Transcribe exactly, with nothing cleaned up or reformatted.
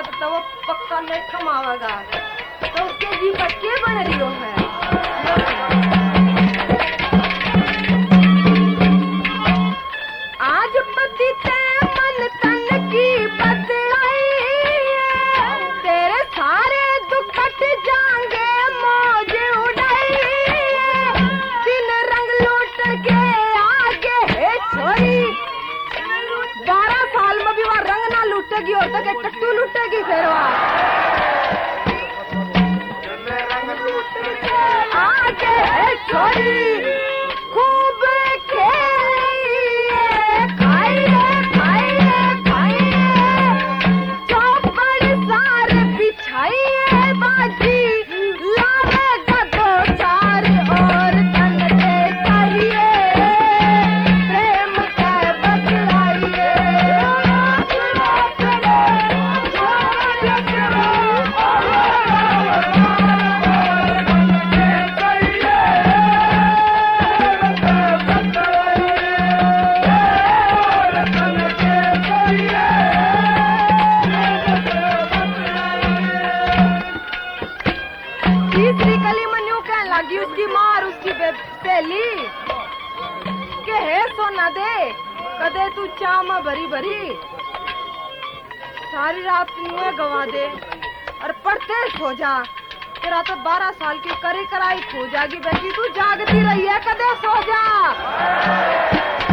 तो वो पक्का नहीं थमावेगा। तो उसके जी पर के बन रही है। आज पति ते मन तन की बदलाई, तेरे सारे दुख कट जाएंगे मौज उड़ाई। दिन रंग लूट के आगे है छोरी, बारह साल में भी वह रंग ना लूटेगी और तक टट्टू लूटेगी। फिर आगे है छोरी खूब खेलिए, खाइए खाइए खाइए, चौपड़ सार बिछाइए बाजी, लावेगा दो चार और तन दे चाहिए, प्रेम के बतलाइए। तीसरी कली में यूं कहने लगी उसकी माँ और उसकी सहेली के है सोना दे कदे तू चाव में भरी भरी, सारी रात यूं गवा दे और पढ़ते सो जा। तेरा तो बारह साल की करी कराई खो जागी बेटी, तू जागती रही है कदे सो जा।